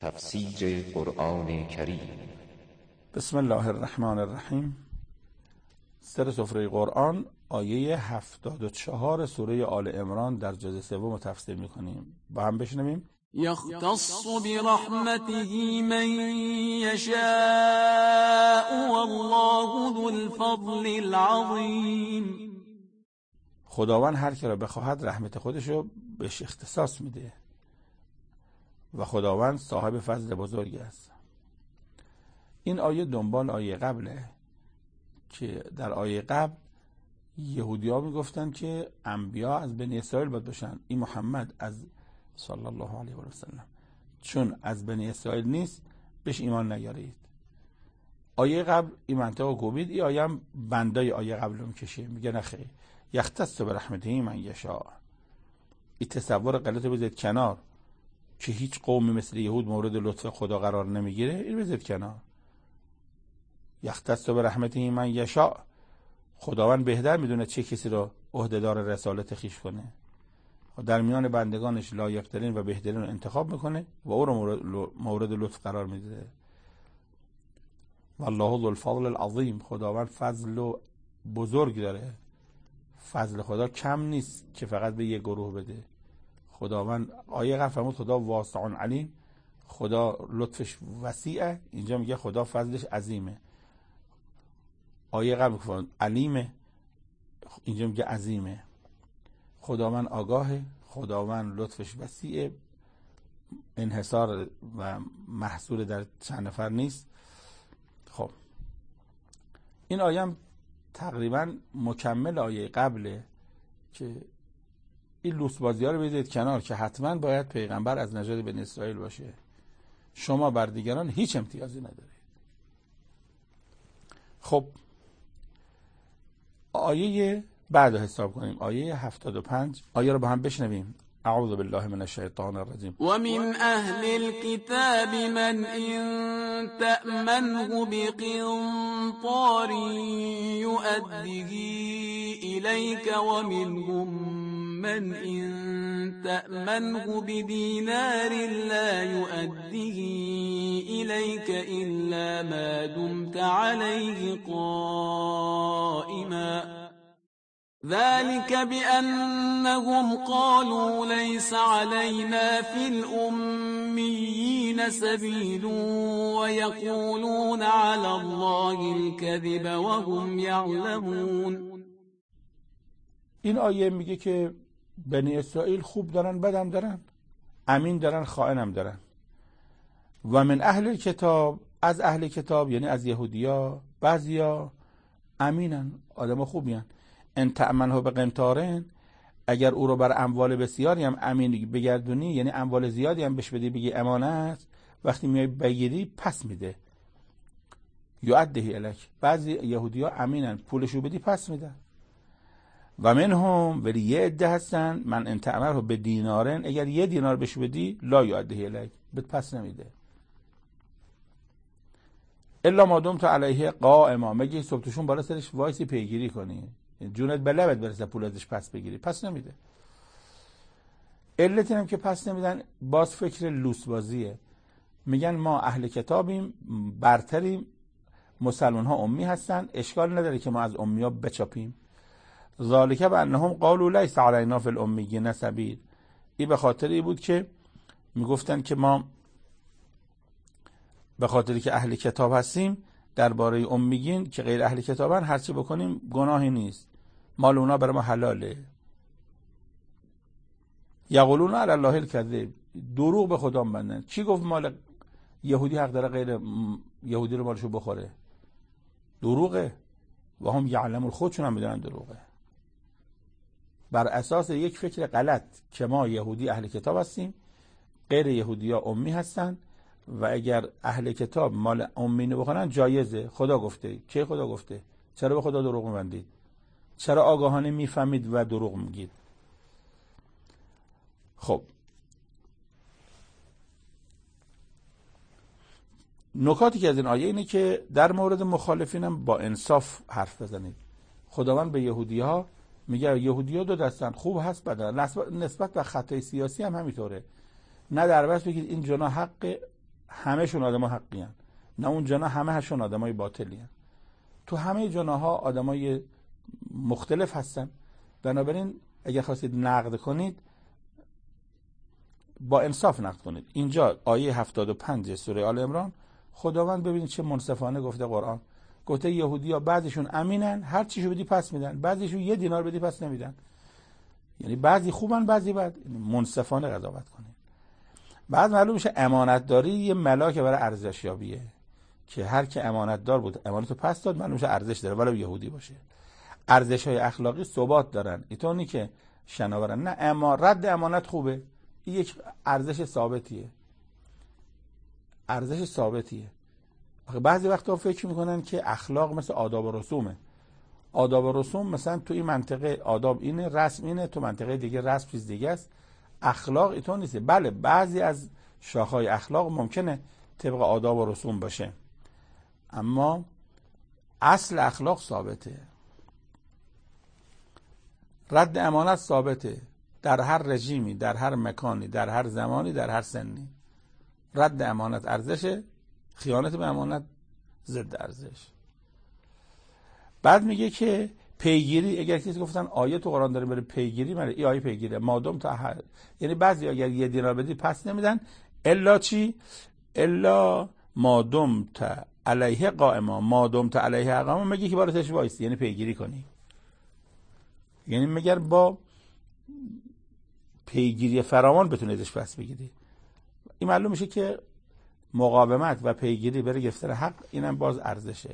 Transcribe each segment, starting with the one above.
تفسیر قرآن کریم. بسم الله الرحمن الرحیم. سر سفره قرآن آیه 74 سوره آل عمران در جزء سوم تفسیر میکنیم. با هم بشنویم. يختص برحمته من يشاء والله ذو الفضل العظیم. خداوند هر کی را بخواهد رحمت خودشو بهش اختصاص میده و خداوند صاحب فضل بزرگی است. این آیه دنبال آیه قبله که در آیه قبل یهودی‌ها میگفتن که انبیا از بنی اسرائیل باید باشن، این محمد از صلی الله علیه و سلم چون از بنی اسرائیل نیست بهش ایمان نیارید. آیه قبل این منطقه گوید، این آیه هم بندای آیه قبل رو میکشه، میگه نخیر یختص برحمته من یشاء. این تصور غلط رو بذارید کنار که هیچ قومی مثل یهود مورد لطف خدا قرار نمیگیره، این بذارید کنار. یختص برحمته من یشاء، خداوند بهتر میدونه چه کسی رو عهدهدار رسالت خویش کنه، در میان بندگانش لایق‌ترین و بهترین رو انتخاب میکنه و او رو مورد لطف قرار میده. والله ذو الفضل العظیم، خداوند فضل و بزرگ داره، فضل خدا کم نیست که فقط به یک گروه بده. خداوند آیه قبل فرمود خدا واسع علیم، خدا لطفش وسیعه، اینجا میگه خدا فضلش عظیمه. آیه قبل فرمود علیمه، اینجا میگه عظیمه. خداوند آگاهه، خداوند لطفش وسیعه، انحصار و محصور در چند نفر نیست. خب این آیه هم تقریبا مکمل آیه قبله که این لوسبازی ها رو بذارید کنار که حتما باید پیغمبر از نژاد بنی اسرائیل باشه، شما بر دیگران هیچ امتیازی ندارید. خب آیه بعد حساب کنیم، آیه 75 آیه رو با هم بشنویم. اعوذ بالله من الشیطان الرجیم. ومن اهل الكتاب من ان تأمنه بقنطار يؤديه إليك ومنهم من ان تأمنه بدينار لا يؤديه إليك إلا ما دمت عليه قائما ذلك بأنهم قالوا ليس علينا في الأميين سبيل ويقولون على الله الكذب وهم يعلمون. این آیه میگه که بنی اسرائیل خوب دارن بدم دارن، امین دارن خائنم دارن. و من اهل کتاب، از اهل کتاب یعنی از یهودیا بعضیا امینن، آدم خوبیان. ان تأمنه بقنطارن، اگر او رو بر اموال بسیاری هم امین بگردونی، یعنی اموال زیادی هم بهش بدی بگی امانت، وقتی میای بگیری پس میده. یؤدیه الیک، بعضی یهودی‌ها امینن، پولشو بدی پس میده. و منهم، ولی یه عده هستن من ان تأمنه به دینارن، اگر یه دینار بهش بدی لا یؤدیه الیک، بهت پس نمیده. الا ما دمت علیه قائما، مگه صبحشون بالا سرش وایسی پیگیری کنی، جونت به لبت برسه پول ازش پس بگیری، پس نمیده. علت اینم که پس نمیدن باز فکر لوس بازیه، میگن ما اهل کتابیم، برتریم، مسلمان ها امی هستن، اشکال نداره که ما از امی ها بچاپیم. ذالک بانهم قالوا لیس علینا فی الامیین سبیل، این به خاطری بود که میگفتن که ما به خاطری که اهل کتاب هستیم درباره امیین که غیر اهل کتابن هرچی بکنیم گناهی نیست، مال اونا برای ما حلاله. یقولون علی الله الکذب، دروغ به خدا میبندن. کی گفت مال یهودی حق داره غیر یهودی رو مالشو بخوره؟ دروغه. و هم یعلمون، خودشون هم میدونن دروغه، بر اساس یک فکر غلط که ما یهودی اهل کتاب هستیم، غیر یهودی ها امی هستن و اگر اهل کتاب مال امینه بخورن جایزه. خدا گفته. کی خدا گفته؟ چرا به خدا دروغ میبندید؟ چرا آگاهانه میفهمید و دروغ میگید؟ خب نکاتی که از این آیه اینه که در مورد مخالفینم با انصاف حرف بزنید. خداوند به یهودی ها میگه یهودی ها دو دستن، خوب هست بدن. نسبت به خطای سیاسی هم همینطوره. نه در بس بگید این جناح حق همهشون آدمای حقی هن. نه اون جنا همهشون آدمای باطلی هن. تو همه جناها آدمای مختلف هستن. بنابراین اگر خواستید نقد کنید با انصاف نقد کنید. اینجا آیه 75 سوره آل عمران خداوند ببینید چه منصفانه گفته قرآن. گفته یهودی‌ها بعضیشون امینن، هر چیشو بدی پس میدن، بعضیشون 1 دینار بدی پس نمیدن. یعنی بعضی خوبن بعضی بد. منصفانه قضاوت کنید. بعد معلوم میشه امانتداری یه ملاک برای ارزشیابیه که هر کی امانتدار بود امانتو پس داد، معلوم میشه ارزش داره ولو یهودی باشه. ارزش‌های اخلاقی ثبات دارن. اینطوری که شناورن نه رد امانت خوبه. این یک ارزش ثابتیه. ارزش ثابتیه. بعضی وقتا فکر میکنن که اخلاق مثل آداب و رسومه. آداب و رسوم مثلا تو این منطقه آداب اینه، رسم اینه، تو منطقه دیگه رسم چیز دیگه است. اخلاق اینطور نیست. بله بعضی از شاخه‌های اخلاق ممکنه طبق آداب و رسوم باشه، اما اصل اخلاق ثابته. رد امانت ثابته در هر رژیمی، در هر مکانی، در هر زمانی، در هر سنی. رد امانت ارزشه، خیانت به امانت ضد ارزش. بعد میگه که پیگیری، اگر کسی گفتن آیه تو قرآن داره بره پیگیری، من این آیه پیگیری مادام تا یعنی بعضی اگر 1 دینار بدی پس نمیدن الا چی؟ الا مادام تا علیه قائما، مادام تا علیه قائما، میگه که بالاتش وایسی، یعنی پیگیری کنی. یعنی مگر با پیگیری فراوان بتونی ازش پس بگیری. این معلوم میشه که مقاومت و پیگیری برای گرفتن حق اینم باز ارزشه.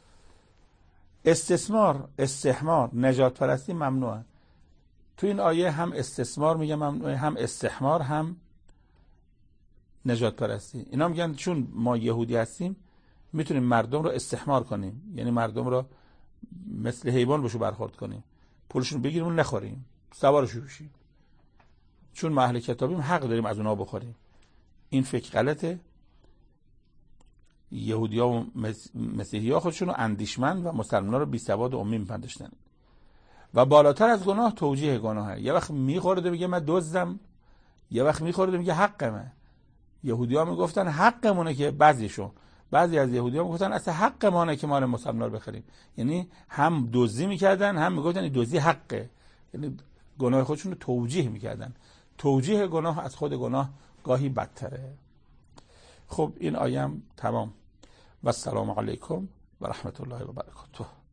استثمار، استحمار، نجات پرستی ممنوعه. تو این آیه هم استثمار میگه ممنوعه، هم استحمار، هم نجات پرستی. اینا میگن چون ما یهودی هستیم میتونیم مردم رو استحمار کنیم، یعنی مردم رو مثل حیوان بهشون برخورد کنیم، پولشون بگیریم و نخوریم، سوارشون بشیم. چون ما اهل کتابیم حق داریم از اونها بخوریم. این فکر غلطه. یهودی‌ها و مسیحی‌ها خودشون رو اندیشمند و مسلمان‌ها رو بی‌سواد و امی می‌پنداشتن. و بالاتر از گناه توجیه گناهه. یه وقت میخورده میگه من دزدم، یه وقت میخورده میگه حقمه. یهودی‌ها میگفتن حقمونه که بعضی از یهودی‌ها میگفتن اصلا حق ماست که مال مسلمان رو بخریم. یعنی هم دزدی میکردن هم میگفتن این دزدی حقه. یعنی گناه خودشون رو توجیه میکردن. توجیه گناه از خود گناه گاهی بدتره. خب این آیه هم تمام. و السلام علیکم و رحمت الله و برکاته.